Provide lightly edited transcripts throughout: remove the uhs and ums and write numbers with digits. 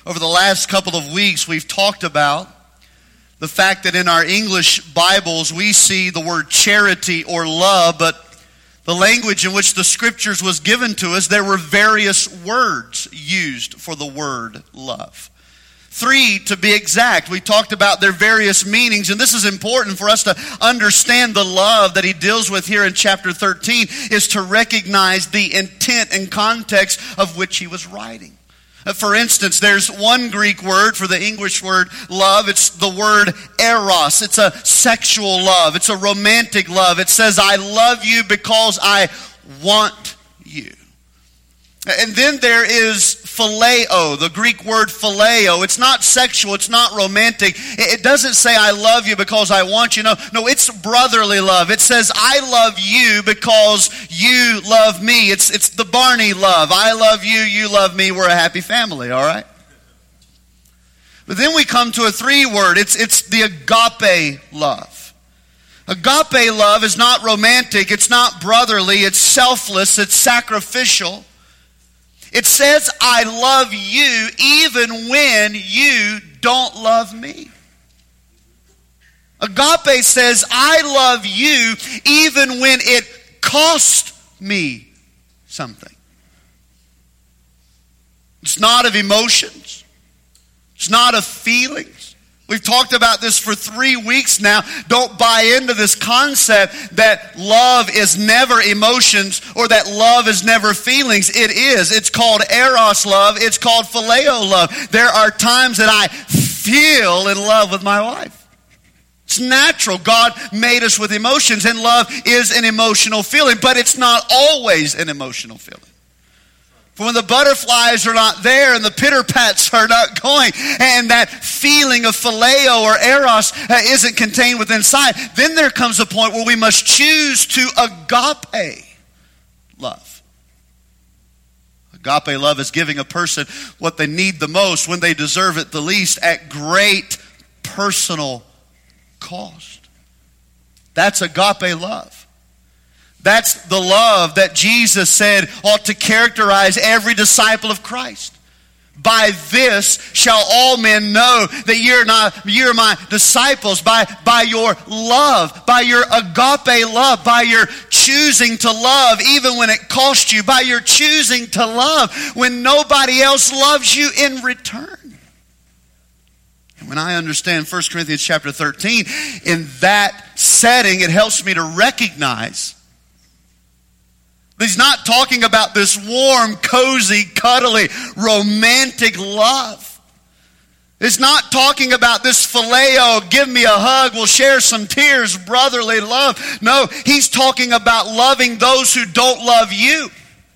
Over the last couple of weeks, we've talked about the fact that in our English Bibles, we see the word charity or love, but the language in which the Scriptures was given to us, there were various words used for the word love. 3 to be exact. We talked about their various meanings, and this is important for us to understand the love that he deals with here in chapter 13, is to recognize the intent and context of which he was writing. For instance, there's one Greek word for the English word love. It's the word eros. It's a sexual love. It's a romantic love. It says, I love you because I want you. And then there is phileo, the Greek word phileo. It's not sexual, it's not romantic. It doesn't say I love you because I want you. No, it's brotherly love. It says I love you because you love me. It's the Barney love. I love you, you love me, we're a happy family, all right? But then we come to a 3 word. It's the agape love. Agape love is not romantic, it's not brotherly, it's selfless, it's sacrificial. It says, I love you even when you don't love me. Agape says, I love you even when it cost me something. It's not of emotions. It's not of feelings. We've talked about this for 3 weeks now. Don't buy into this concept that love is never emotions or that love is never feelings. It is. It's called eros love. It's called phileo love. There are times that I feel in love with my wife. It's natural. God made us with emotions, and love is an emotional feeling, but it's not always an emotional feeling. For when the butterflies are not there and the pitter-pats are not going and that feeling of phileo or eros isn't contained within inside, then there comes a point where we must choose to agape love. Agape love is giving a person what they need the most when they deserve it the least at great personal cost. That's agape love. That's the love that Jesus said ought to characterize every disciple of Christ. By this shall all men know that you're my disciples, by your love, by your agape love, by your choosing to love even when it costs you, by your choosing to love when nobody else loves you in return. And when I understand 1 Corinthians chapter 13, in that setting, it helps me to recognize he's not talking about this warm, cozy, cuddly, romantic love. It's not talking about this phileo, give me a hug, we'll share some tears, brotherly love. No, he's talking about loving those who don't love you.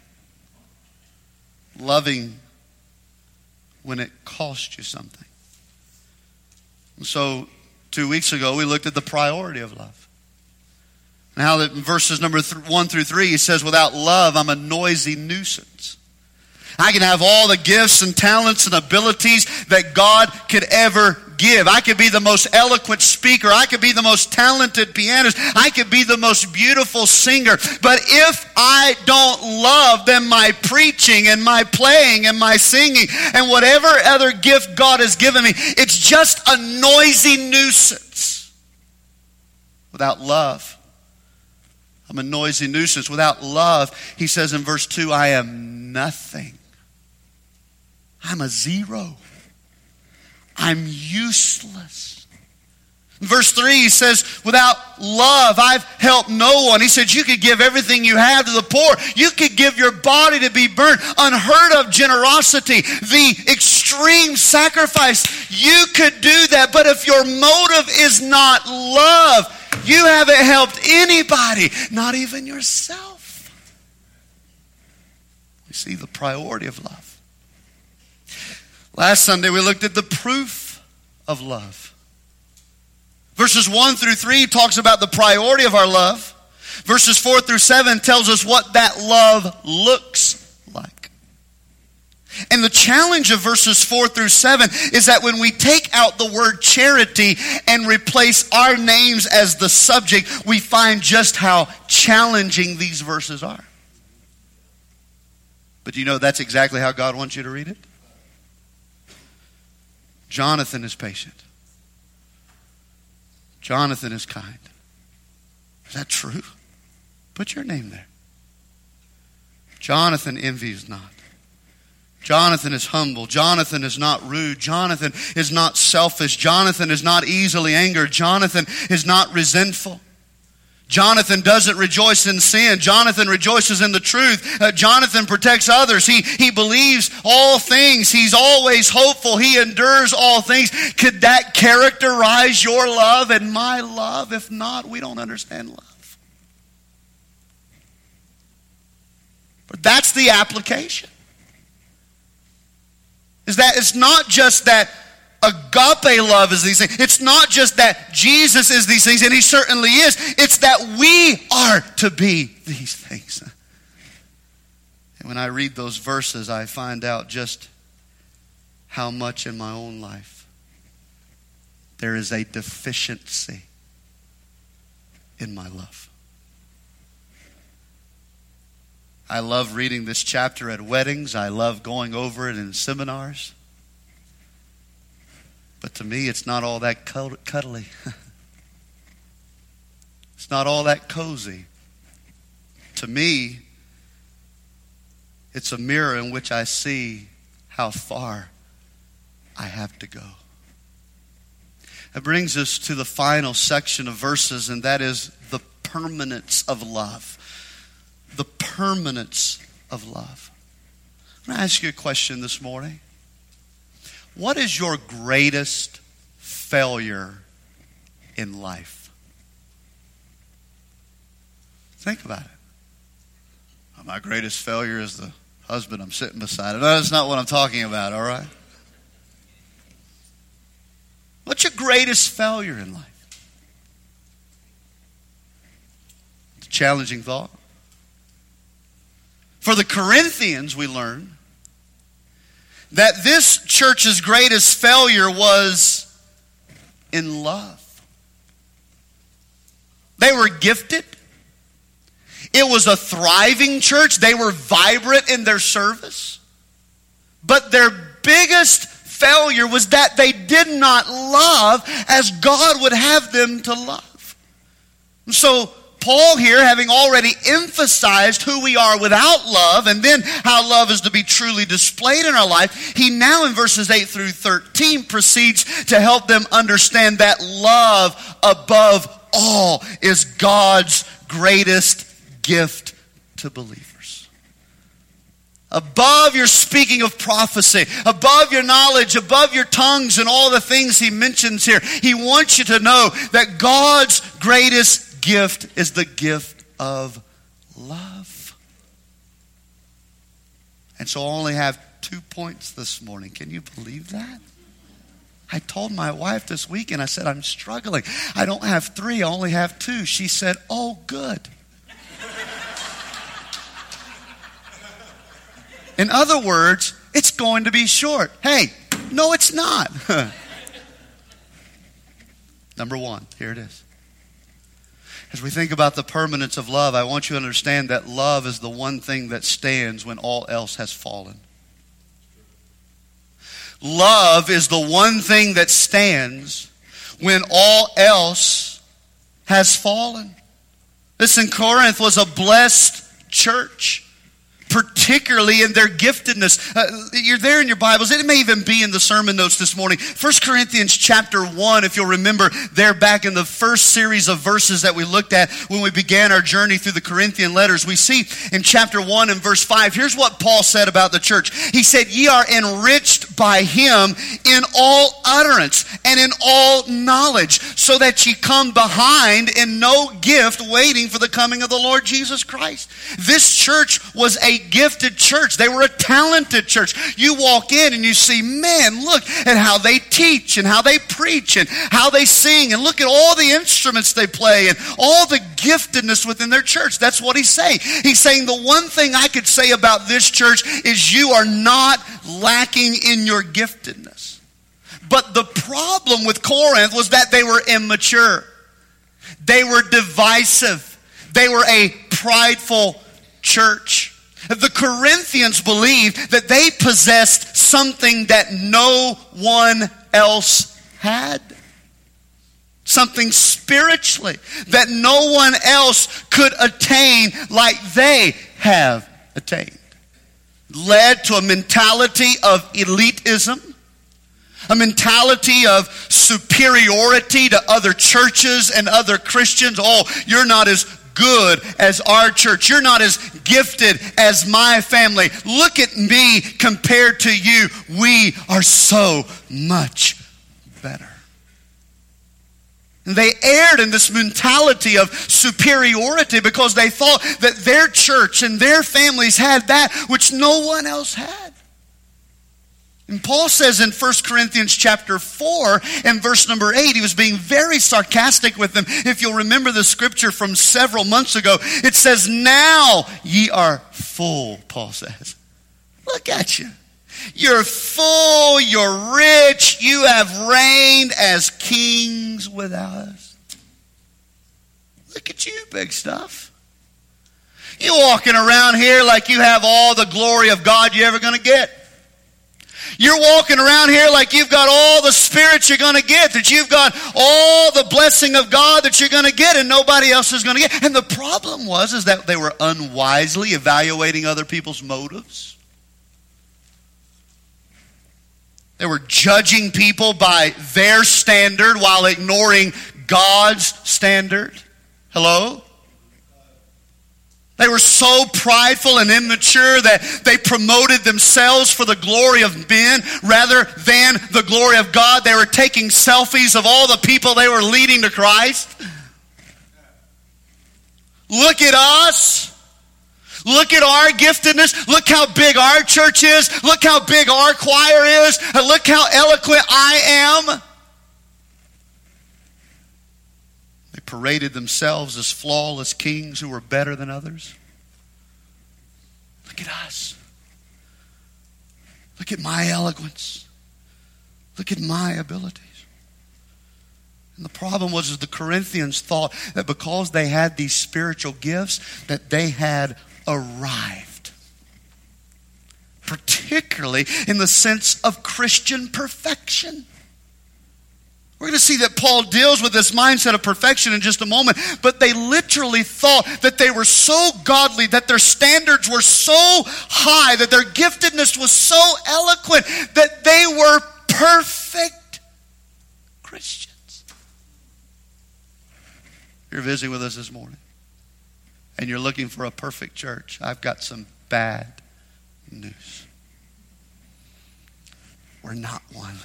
Loving when it costs you something. And so 2 weeks ago, we looked at the priority of love. And how that in verses number 1 through 3, he says, without love, I'm a noisy nuisance. I can have all the gifts and talents and abilities that God could ever give. I could be the most eloquent speaker. I could be the most talented pianist. I could be the most beautiful singer. But if I don't love, then my preaching and my playing and my singing and whatever other gift God has given me, it's just a noisy nuisance. Without love, I'm a noisy nuisance. Without love, he says in verse 2, I am nothing. I'm a zero. I'm useless. In verse 3, he says, without love, I've helped no one. He said, you could give everything you have to the poor. You could give your body to be burned. Unheard of generosity. The extreme sacrifice. You could do that. But if your motive is not love, you haven't helped anybody, not even yourself. We see the priority of love. Last Sunday we looked at the proof of love. Verses 1 through 3 talks about the priority of our love. Verses 4 through 7 tells us what that love looks like. And the challenge of verses 4 through 7 is that when we take out the word charity and replace our names as the subject, we find just how challenging these verses are. But you know that's exactly how God wants you to read it? Jonathan is patient. Jonathan is kind. Is that true? Put your name there. Jonathan envies not. Jonathan is humble. Jonathan is not rude. Jonathan is not selfish. Jonathan is not easily angered. Jonathan is not resentful. Jonathan doesn't rejoice in sin. Jonathan rejoices in the truth. Jonathan protects others. He believes all things. He's always hopeful. He endures all things. Could that characterize your love and my love? If not, we don't understand love. But that's the application. Is that it's not just that agape love is these things. It's not just that Jesus is these things, and He certainly is. It's that we are to be these things. And when I read those verses, I find out just how much in my own life there is a deficiency in my love. I love reading this chapter at weddings. I love going over it in seminars. But to me, it's not all that cuddly. It's not all that cozy. To me, it's a mirror in which I see how far I have to go. That brings us to the final section of verses, and that is the permanence of love. The permanence of love. I'm going to ask you a question this morning. What is your greatest failure in life? Think about it. Well, my greatest failure is the husband I'm sitting beside. No, that's not what I'm talking about, all right? What's your greatest failure in life? It's a challenging thought. For the Corinthians, we learn that this church's greatest failure was in love. They were gifted. It was a thriving church. They were vibrant in their service. But their biggest failure was that they did not love as God would have them to love. And so Paul here, having already emphasized who we are without love and then how love is to be truly displayed in our life, he now in verses 8 through 13 proceeds to help them understand that love above all is God's greatest gift to believers. Above your speaking of prophecy, above your knowledge, above your tongues and all the things he mentions here, he wants you to know that God's greatest gift is the gift of love. And so I only have 2 points this morning. Can you believe that? I told my wife this weekend, I said, I'm struggling. I don't have 3, I only have 2. She said, oh, good. In other words, it's going to be short. Hey, no, it's not. Number 1, here it is. As we think about the permanence of love, I want you to understand that love is the one thing that stands when all else has fallen. Love is the one thing that stands when all else has fallen. Listen, Corinth was a blessed church, particularly in their giftedness. You're there in your Bibles. It may even be in the sermon notes this morning. 1 Corinthians chapter 1, if you'll remember, there back in the first series of verses that we looked at when we began our journey through the Corinthian letters, we see in chapter 1 and verse 5, here's what Paul said about the church. He said, ye are enriched by him in all utterance and in all knowledge, so that ye come behind in no gift, waiting for the coming of the Lord Jesus Christ. This church was a gifted church. They were a talented church. You walk in and you see, man, look at how they teach and how they preach and how they sing, and look at all the instruments they play and all the giftedness within their church. That's what he's saying. He's saying the one thing I could say about this church is you are not lacking in your giftedness. But the problem with Corinth was that they were immature. They were divisive. They were a prideful church. The Corinthians believed that they possessed something that no one else had. Something spiritually that no one else could attain like they have attained. Led to a mentality of elitism, a mentality of superiority to other churches and other Christians. Oh, you're not as good as our church. You're not as gifted as my family. Look at me compared to you. We are so much better. And they erred in this mentality of superiority because they thought that their church and their families had that which no one else had. And Paul says in 1 Corinthians chapter 4 and verse number 8, he was being very sarcastic with them. If you'll remember the scripture from several months ago, it says, "Now ye are full," Paul says. Look at you. You're full, you're rich, you have reigned as kings without us. Look at you, big stuff. You walking around here like you have all the glory of God you're ever going to get. You're walking around here like you've got all the spirit you're going to get, that you've got all the blessing of God that you're going to get and nobody else is going to get. And the problem is that they were unwisely evaluating other people's motives. They were judging people by their standard while ignoring God's standard. Hello? They were so prideful and immature that they promoted themselves for the glory of men rather than the glory of God. They were taking selfies of all the people they were leading to Christ. Look at us. Look at our giftedness. Look how big our church is. Look how big our choir is. And look how eloquent I am. They paraded themselves as flawless kings who were better than others. Look at us. Look at my eloquence. Look at my abilities. And the problem was that the Corinthians thought that because they had these spiritual gifts, that they had arrived. Particularly in the sense of Christian perfection. We're going to see that Paul deals with this mindset of perfection in just a moment. But they literally thought that they were so godly, that their standards were so high, that their giftedness was so eloquent, that they were perfect Christians. You're visiting with us this morning, and you're looking for a perfect church. I've got some bad news. We're not one.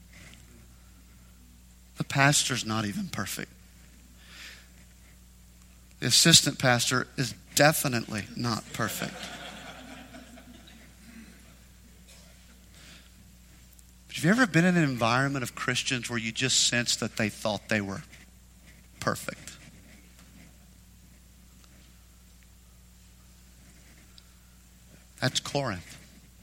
The pastor's not even perfect. The assistant pastor is definitely not perfect. But have you ever been in an environment of Christians where you just sense that they thought they were perfect? That's Corinth.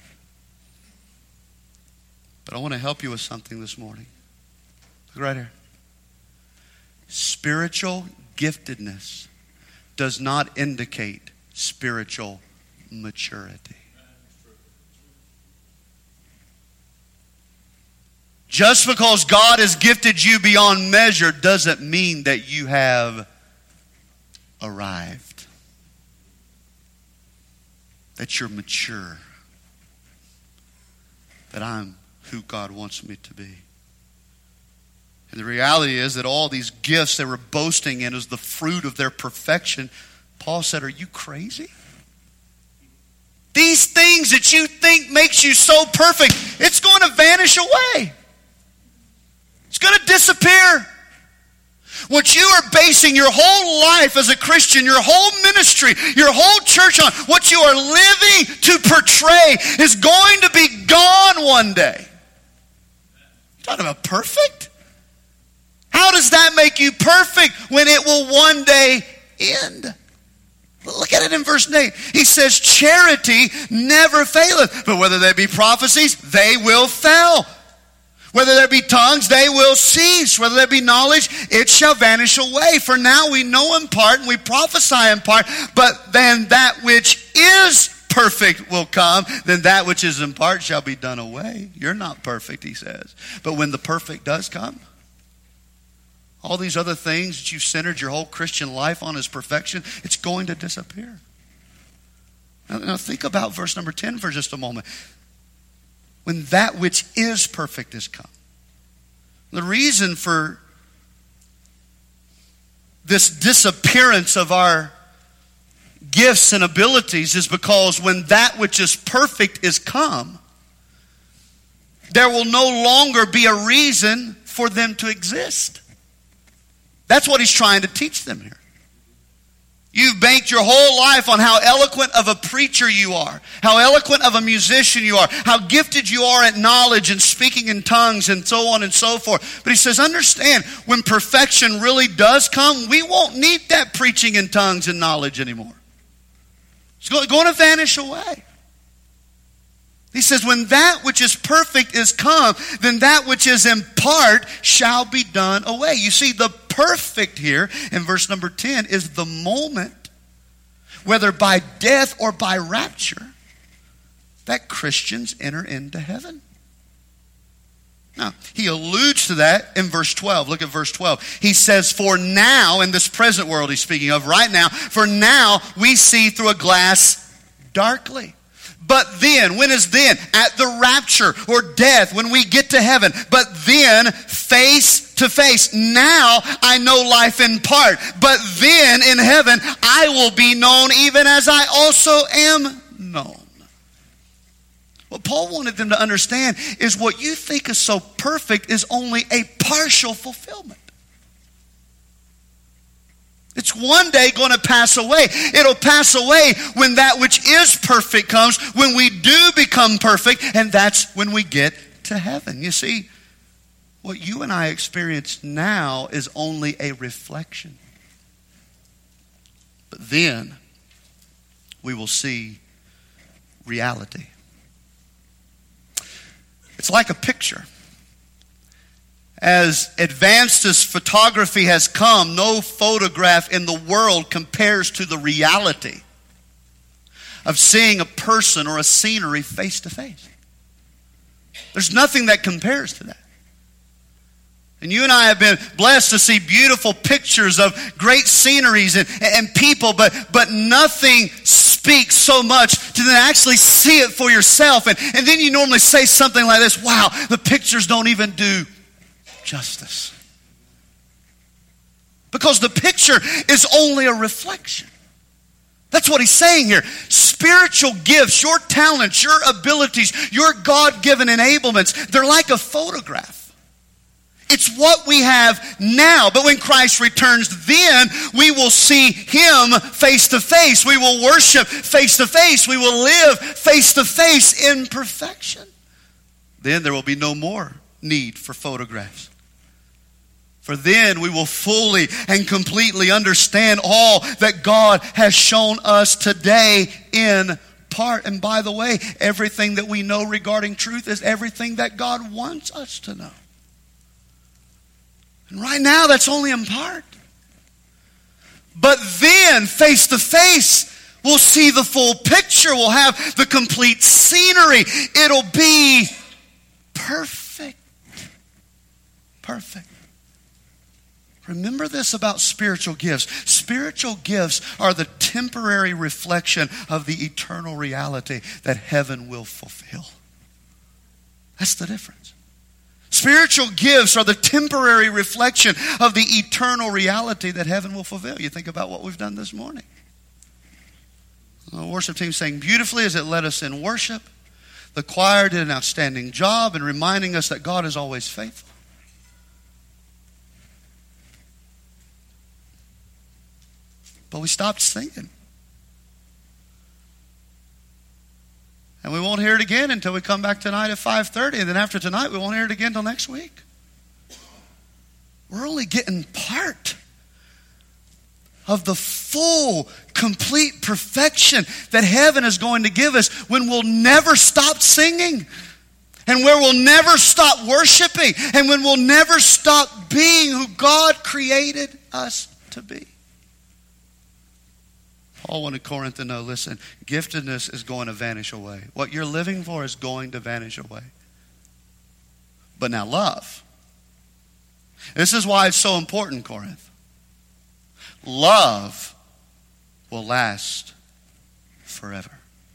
But I want to help you with something this morning. Look right here. Spiritual giftedness does not indicate spiritual maturity. Just because God has gifted you beyond measure doesn't mean that you have arrived. That you're mature. That I'm who God wants me to be. And the reality is that all these gifts they were boasting in as the fruit of their perfection, Paul said, are you crazy? These things that you think makes you so perfect, it's going to vanish away. It's going to disappear. What you are basing your whole life as a Christian, your whole ministry, your whole church on, what you are living to portray is going to be gone one day. You're talking about perfect? How does that make you perfect when it will one day end? Look at it in verse 8. He says, charity never faileth, but whether there be prophecies, they will fail. Whether there be tongues, they will cease. Whether there be knowledge, it shall vanish away. For now we know in part and we prophesy in part, but then that which is perfect will come, then that which is in part shall be done away. You're not perfect, he says. But when the perfect does come, all these other things that you've centered your whole Christian life on as perfection, it's going to disappear. Now think about verse number 10 for just a moment. When that which is perfect is come. The reason for this disappearance of our gifts and abilities is because when that which is perfect is come, there will no longer be a reason for them to exist. That's what he's trying to teach them here. You've banked your whole life on how eloquent of a preacher you are, how eloquent of a musician you are, how gifted you are at knowledge and speaking in tongues and so on and so forth. But he says, understand, when perfection really does come, we won't need that preaching in tongues and knowledge anymore. It's going to vanish away. He says, when that which is perfect is come, then that which is in part shall be done away. You see, the perfect here in verse number 10 is the moment, whether by death or by rapture, that Christians enter into heaven. Now, he alludes to that in verse 12. Look at verse 12. He says, for now, in this present world he's speaking of right now, for now we see through a glass darkly. But then, when is then? At the rapture or death, when we get to heaven. But then, face to face. Now, I know life in part. But then, in heaven, I will be known even as I also am known. What Paul wanted them to understand is what you think is so perfect is only a partial fulfillment. It's one day going to pass away. It'll pass away when that which is perfect comes, when we do become perfect, and that's when we get to heaven. You see, what you and I experience now is only a reflection. But then we will see reality. It's like a picture. As advanced as photography has come, no photograph in the world compares to the reality of seeing a person or a scenery face to face. There's nothing that compares to that. And you and I have been blessed to see beautiful pictures of great sceneries and people, but nothing speaks so much to then actually see it for yourself. And then you normally say something like this, wow, the pictures don't even do justice. Because the picture is only a reflection. That's what he's saying here. Spiritual gifts, your talents, your abilities, your God-given enablements, they're like a photograph. It's what we have now. But when Christ returns, then we will see him face to face. We will worship face to face. We will live face to face in perfection. Then there will be no more need for photographs. For then we will fully and completely understand all that God has shown us today in part. And by the way, everything that we know regarding truth is everything that God wants us to know. And right now, that's only in part. But then, face to face, we'll see the full picture. We'll have the complete scenery. It'll be perfect. Perfect. Remember this about spiritual gifts. Spiritual gifts are the temporary reflection of the eternal reality that heaven will fulfill. That's the difference. Spiritual gifts are the temporary reflection of the eternal reality that heaven will fulfill. You think about what we've done this morning. The worship team sang beautifully as it led us in worship. The choir did an outstanding job in reminding us that God is always faithful. But we stopped singing. And we won't hear it again until we come back tonight at 5:30. And then after tonight, we won't hear it again until next week. We're only getting part of the full, complete perfection that heaven is going to give us when we'll never stop singing. And where we'll never stop worshiping. And when we'll never stop being who God created us to be. Paul wanted Corinth to know, listen, giftedness is going to vanish away. What you're living for is going to vanish away. But now love. This is why it's so important, Corinth. Love will last forever.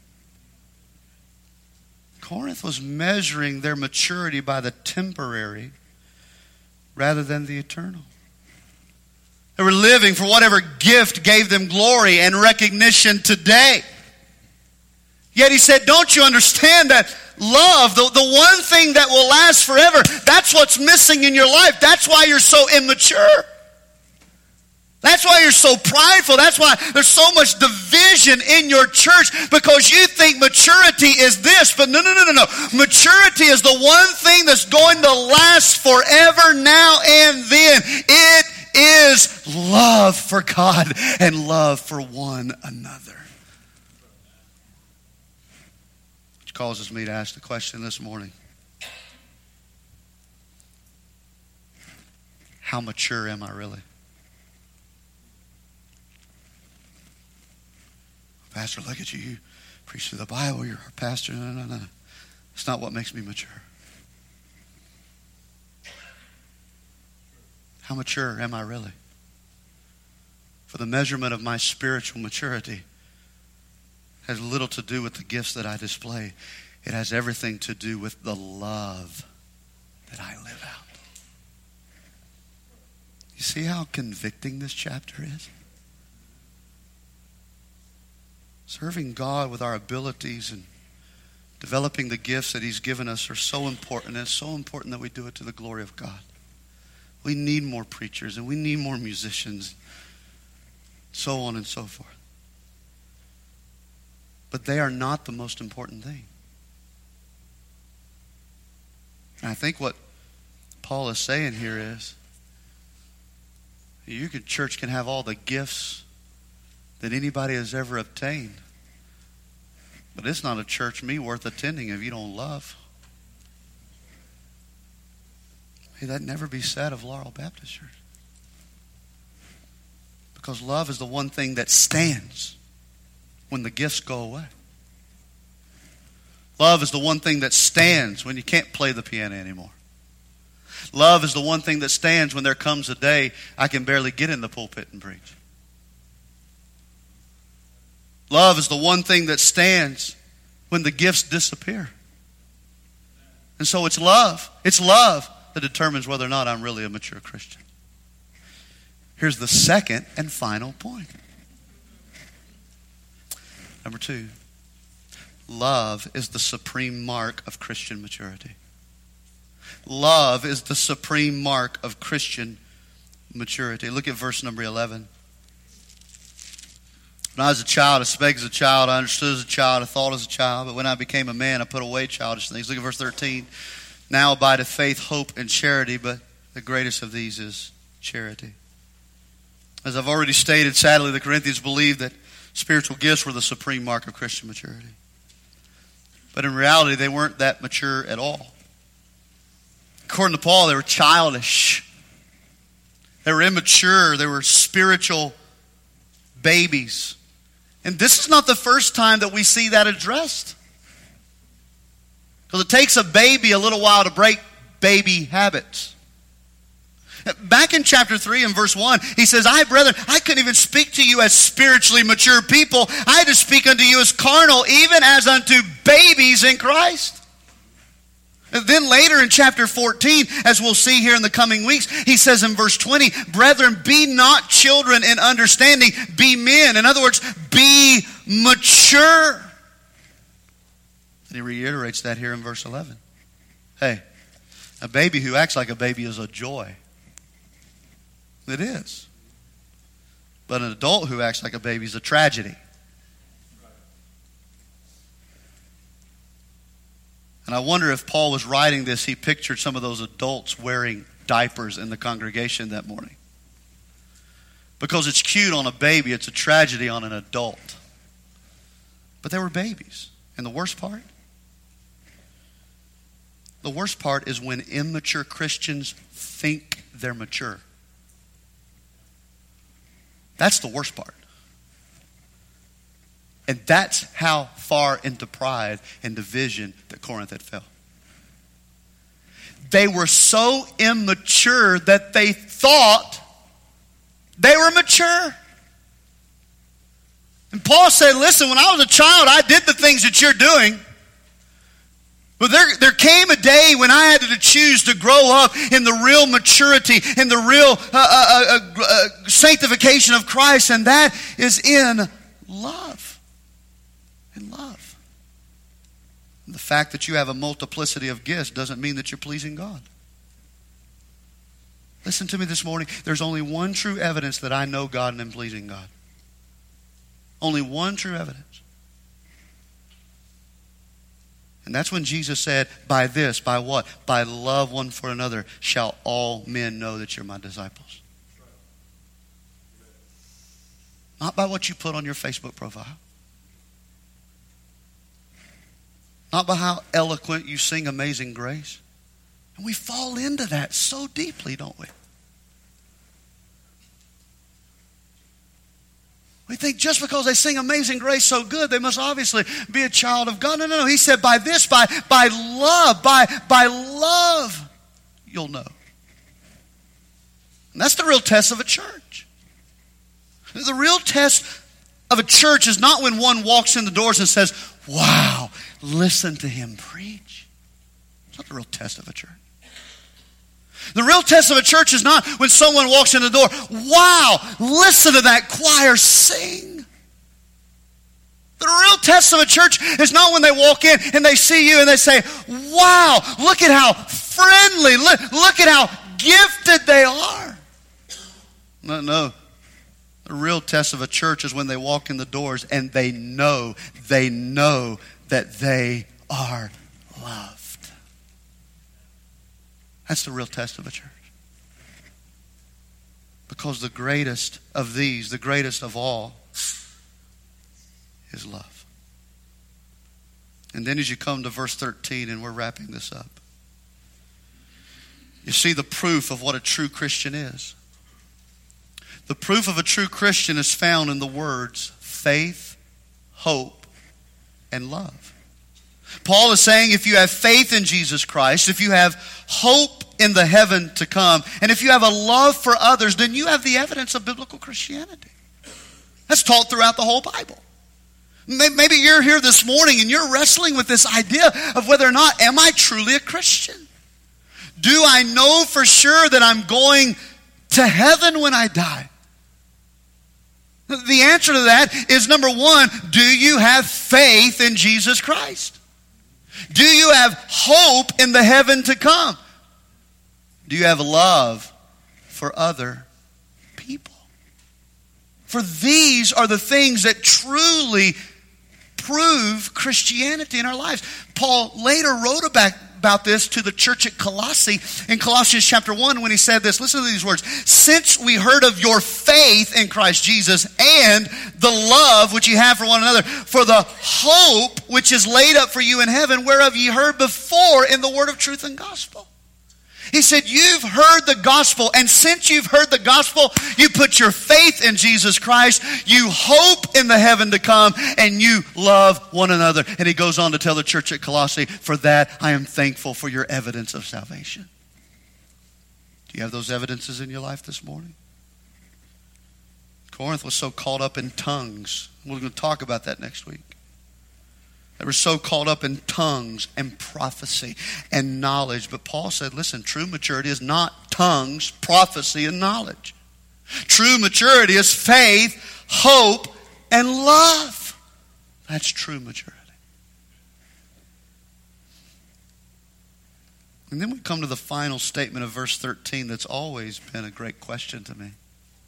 Corinth was measuring their maturity by the temporary rather than the eternal. They were living for whatever gift gave them glory and recognition today. Yet he said, don't you understand that love, the one thing that will last forever, that's what's missing in your life. That's why you're so immature. That's why you're so prideful. That's why there's so much division in your church, because you think maturity is this. But no. Maturity is the one thing that's going to last forever, now and then. It is love for God and love for one another. Which causes me to ask the question this morning. How mature am I really? Pastor, look at you. You preach through the Bible. You're a pastor. No. It's not what makes me mature. How mature am I really? For the measurement of my spiritual maturity has little to do with the gifts that I display. It has everything to do with the love that I live out. You see how convicting this chapter is? Serving God with our abilities and developing the gifts that He's given us are so important. And it's so important that we do it to the glory of God. We need more preachers and we need more musicians, so on and so forth. But they are not the most important thing. And I think what Paul is saying here is, church can have all the gifts that anybody has ever obtained. But it's not a church worth attending if you don't love. May that never be said of Laurel Baptist Church. Because love is the one thing that stands when the gifts go away. Love is the one thing that stands when you can't play the piano anymore. Love is the one thing that stands when there comes a day I can barely get in the pulpit and preach. Love is the one thing that stands when the gifts disappear. And so it's love. It's love that determines whether or not I'm really a mature Christian. Here's the second and final point. Number 2. Love is the supreme mark of Christian maturity. Love is the supreme mark of Christian maturity. Look at verse number 11. When I was a child, I spake as a child, I understood as a child, I thought as a child, but when I became a man, I put away childish things. Look at verse 13. Now abideth faith, hope, and charity, but the greatest of these is charity. As I've already stated, sadly, the Corinthians believed that spiritual gifts were the supreme mark of Christian maturity. But in reality, they weren't that mature at all. According to Paul, they were childish. They were immature. They were spiritual babies. And this is not the first time that we see that addressed. Because it takes a baby a little while to break baby habits. Back in chapter 3 and verse 1, he says, brethren, I couldn't even speak to you as spiritually mature people. I had to speak unto you as carnal, even as unto babies in Christ. And then later in chapter 14, as we'll see here in the coming weeks, he says in verse 20, brethren, be not children in understanding, be men. In other words, be mature. And he reiterates that here in verse 11. Hey, a baby who acts like a baby is a joy. It is. But an adult who acts like a baby is a tragedy. And I wonder if Paul was writing this, he pictured some of those adults wearing diapers in the congregation that morning. Because it's cute on a baby, it's a tragedy on an adult. But they were babies. And the worst part is when immature Christians think they're mature. That's the worst part. And that's how far into pride and division that Corinth had fell. They were so immature that they thought they were mature. And Paul said, listen, when I was a child, I did the things that you're doing. But there came a day when I had to choose to grow up in the real maturity, in the real sanctification of Christ, and that is in love. In love. And the fact that you have a multiplicity of gifts doesn't mean that you're pleasing God. Listen to me this morning. There's only one true evidence that I know God and am pleasing God. Only one true evidence. And that's when Jesus said, by this, by what? By love one for another shall all men know that you're my disciples. Not by what you put on your Facebook profile. Not by how eloquent you sing Amazing Grace. And we fall into that so deeply, don't we? We think just because they sing Amazing Grace so good, they must obviously be a child of God. No. He said, by this, by love, you'll know. And that's the real test of a church. The real test of a church is not when one walks in the doors and says, wow, listen to him preach. It's not the real test of a church. The real test of a church is not when someone walks in the door, wow, listen to that choir sing. The real test of a church is not when they walk in and they see you and they say, wow, look at how friendly, look at how gifted they are. No. The real test of a church is when they walk in the doors and they know that they are loved. That's the real test of a church. Because the greatest of these, the greatest of all, is love. And then as you come to verse 13, and we're wrapping this up, you see the proof of what a true Christian is. The proof of a true Christian is found in the words faith, hope, and love. Paul is saying if you have faith in Jesus Christ, if you have hope in the heaven to come, and if you have a love for others, then you have the evidence of biblical Christianity. That's taught throughout the whole Bible. Maybe you're here this morning and you're wrestling with this idea of whether or not, am I truly a Christian? Do I know for sure that I'm going to heaven when I die? The answer to that is, number one, do you have faith in Jesus Christ? Do you have hope in the heaven to come? Do you have love for other people? For these are the things that truly prove Christianity in our lives. Paul later wrote about this to the church at Colossae in Colossians chapter 1 when he said this. Listen to these words. Since we heard of your faith in Christ Jesus and the love which you have for one another, for the hope which is laid up for you in heaven, whereof ye heard before in the word of truth and gospel. He said, you've heard the gospel, and since you've heard the gospel, you put your faith in Jesus Christ, you hope in the heaven to come, and you love one another. And he goes on to tell the church at Colossae, for that I am thankful for your evidence of salvation. Do you have those evidences in your life this morning? Corinth was so caught up in tongues. We're going to talk about that next week. They were so caught up in tongues and prophecy and knowledge. But Paul said, listen, true maturity is not tongues, prophecy, and knowledge. True maturity is faith, hope, and love. That's true maturity. And then we come to the final statement of verse 13 that's always been a great question to me.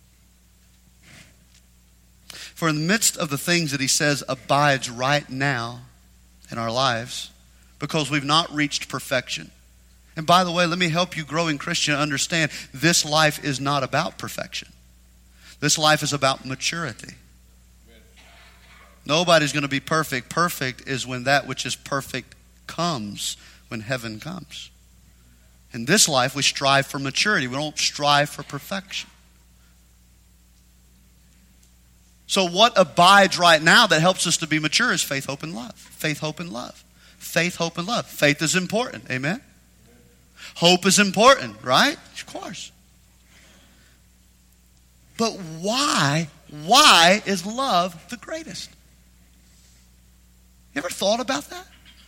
For in the midst of the things that he says abides right now in our lives, because we've not reached perfection. And by the way, let me help you, growing Christian, understand this life is not about perfection. This life is about maturity. Nobody's going to be perfect. Perfect is when that which is perfect comes, when heaven comes. In this life, we strive for maturity. We don't strive for perfection. So what abides right now that helps us to be mature is faith, hope, and love. Faith, hope, and love. Faith, hope, and love. Faith is important. Amen? Hope is important, right? Of course. But why is love the greatest? You ever thought about that?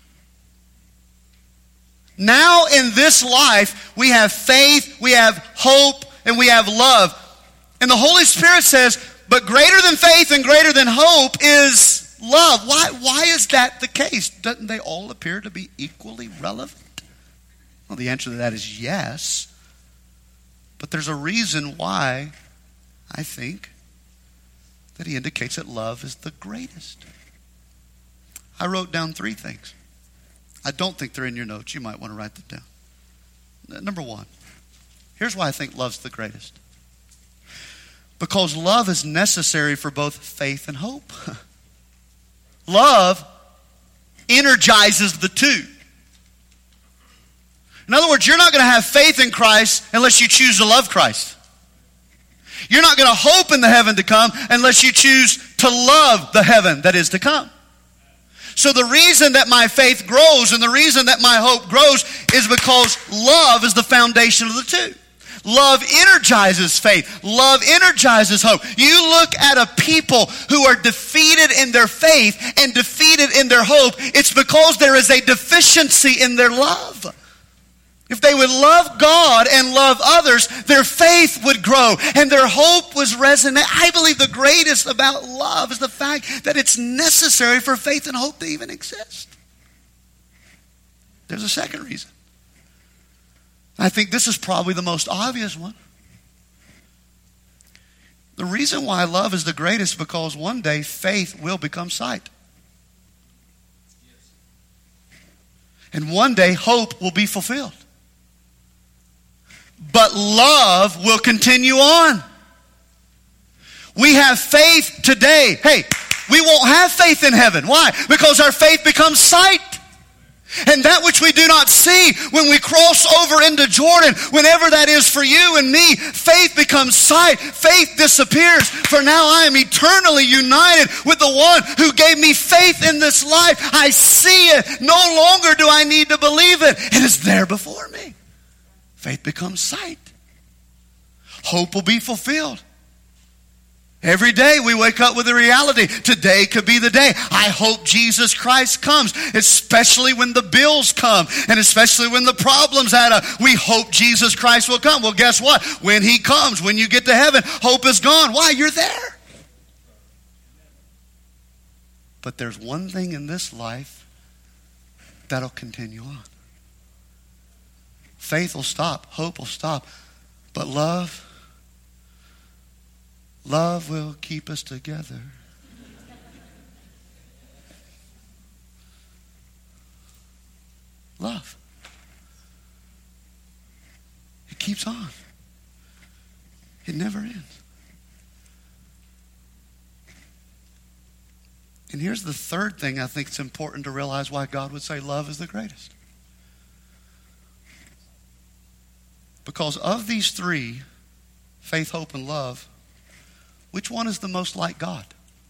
Now in this life, we have faith, we have hope, and we have love. And the Holy Spirit says, but greater than faith and greater than hope is love. Why is that the case? Doesn't they all appear to be equally relevant? Well, the answer to that is yes. But there's a reason why I think that he indicates that love is the greatest. I wrote down 3 things. I don't think they're in your notes. You might want to write them down. Number 1, here's why I think love's the greatest. Because love is necessary for both faith and hope. Love energizes the two. In other words, you're not going to have faith in Christ unless you choose to love Christ. You're not going to hope in the heaven to come unless you choose to love the heaven that is to come. So the reason that my faith grows and the reason that my hope grows is because love is the foundation of the two. Love energizes faith. Love energizes hope. You look at a people who are defeated in their faith and defeated in their hope. It's because there is a deficiency in their love. If they would love God and love others, their faith would grow and their hope was resonate. I believe the greatest about love is the fact that it's necessary for faith and hope to even exist. There's a second reason. I think this is probably the most obvious one. The reason why love is the greatest is because one day faith will become sight. And one day hope will be fulfilled. But love will continue on. We have faith today. Hey, we won't have faith in heaven. Why? Because our faith becomes sight. And that which we do not see when we cross over into Jordan, whenever that is for you and me, faith becomes sight. Faith disappears. For now I am eternally united with the one who gave me faith in this life. I see it. No longer do I need to believe it. It is there before me. Faith becomes sight. Hope will be fulfilled. Every day we wake up with a reality. Today could be the day. I hope Jesus Christ comes, especially when the bills come and especially when the problems add up. We hope Jesus Christ will come. Well, guess what? When he comes, when you get to heaven, hope is gone. Why? You're there. But there's one thing in this life that'll continue on. Faith will stop. Hope will stop. But love will keep us together. Love. It keeps on. It never ends. And here's the third thing I think it's important to realize why God would say love is the greatest. Because of these 3, faith, hope, and love, which one is the most like God?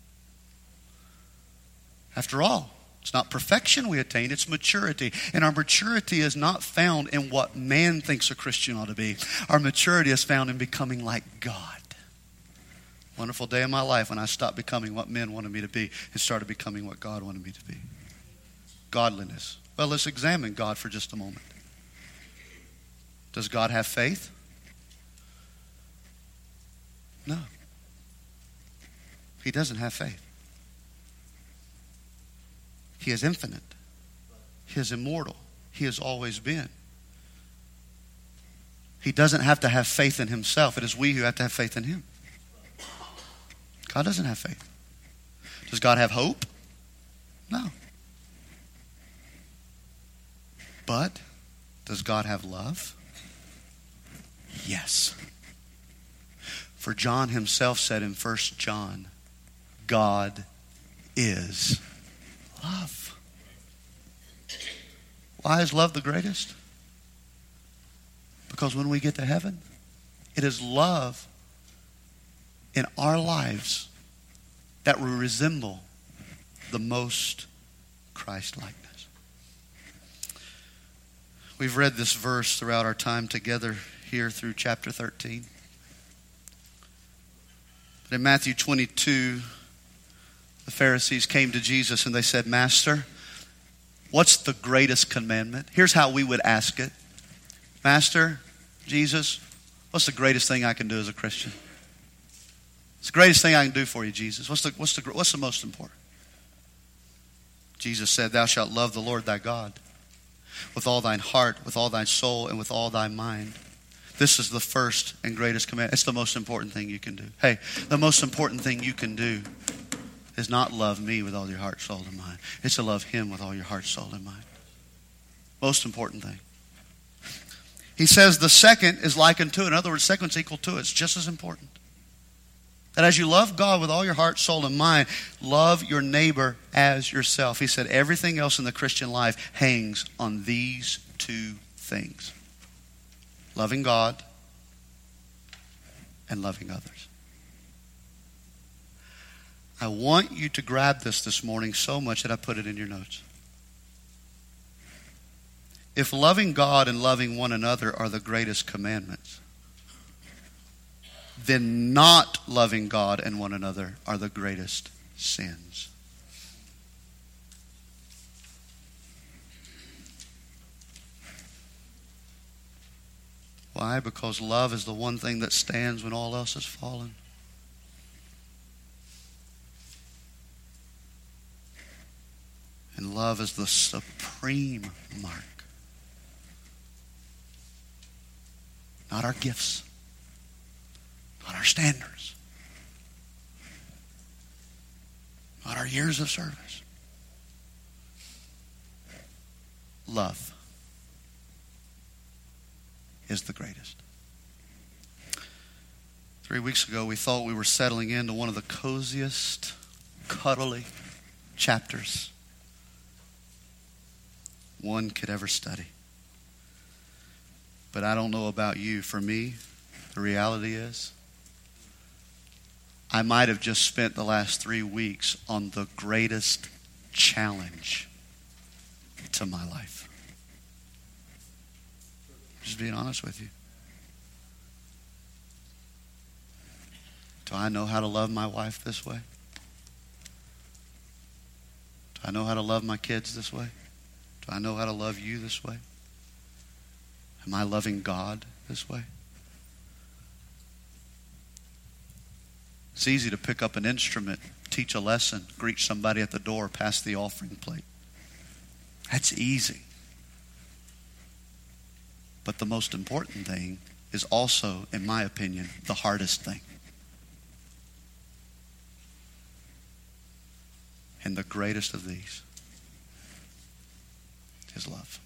After all, it's not perfection we attain, it's maturity. And our maturity is not found in what man thinks a Christian ought to be. Our maturity is found in becoming like God. Wonderful day of my life when I stopped becoming what men wanted me to be and started becoming what God wanted me to be. Godliness. Well, let's examine God for just a moment. Does God have faith? No. He doesn't have faith. He is infinite. He is immortal. He has always been. He doesn't have to have faith in himself. It is we who have to have faith in him. God doesn't have faith. Does God have hope? No. But does God have love? Yes. For John himself said in 1 John, God is love. Why is love the greatest? Because when we get to heaven, it is love in our lives that we resemble the most Christ-likeness. We've read this verse throughout our time together here through chapter 13. But in Matthew 22, the Pharisees came to Jesus and they said, Master, what's the greatest commandment? Here's how we would ask it. Master, Jesus, what's the greatest thing I can do as a Christian? It's the greatest thing I can do for you, Jesus. What's the most important? Jesus said, Thou shalt love the Lord thy God with all thine heart, with all thy soul, and with all thy mind. This is the first and greatest commandment. It's the most important thing you can do. Hey, the most important thing you can do is not love me with all your heart, soul, and mind. It's to love him with all your heart, soul, and mind. Most important thing. He says the second is like unto it. In other words, second's equal to it. It's just as important. That as you love God with all your heart, soul, and mind, love your neighbor as yourself. He said everything else in the Christian life hangs on these two things. Loving God and loving others. I want you to grab this morning so much that I put it in your notes. If loving God and loving one another are the greatest commandments, then not loving God and one another are the greatest sins. Why? Because love is the one thing that stands when all else has fallen. And love is the supreme mark. Not our gifts. Not our standards. Not our years of service. Love is the greatest. 3 weeks ago, we thought we were settling into one of the coziest, cuddly chapters one could ever study. But I don't know about you. For me, the reality is, I might have just spent the last 3 weeks on the greatest challenge to my life. Just being honest with you. Do I know how to love my wife this way? Do I know how to love my kids this way? Do I know how to love you this way? Am I loving God this way? It's easy to pick up an instrument, teach a lesson, greet somebody at the door, pass the offering plate. That's easy. But the most important thing is also, in my opinion, the hardest thing. And the greatest of these is love.